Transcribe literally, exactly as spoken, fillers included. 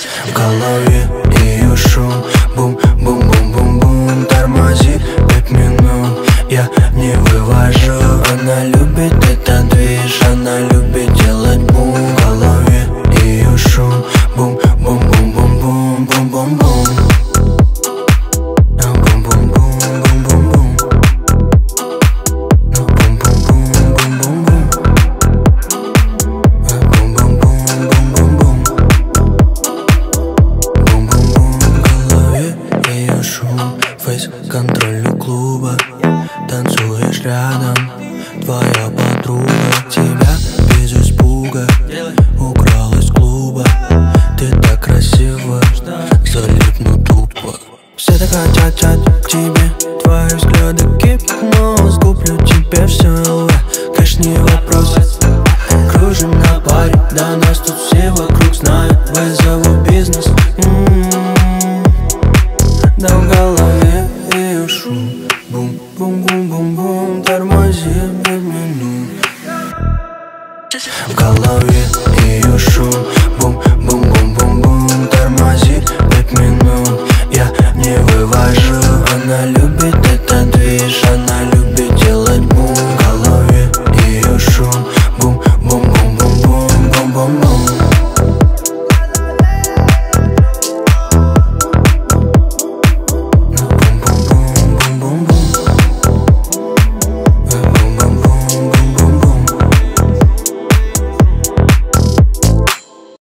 В голове ее шум, бум-бум-бум-бум-бум. Тормози пять минут, я не вывожу. Она любит этот движ, она любит делать бум. В голове ее шум, бум-бум-бум-бум-бум, бум-бум-бум. Фейс-контроль у клуба, танцуешь рядом, твоя подруга. Тебя без испуга украл из клуба. Ты так красива, залипну тупо. Все так хотят к тебе, твои взгляды гипноз. Куплю тебе все ЛВ, кэш не вопрос. Кружим на паре, да нас тут все вокруг знают. Вызову бизнес.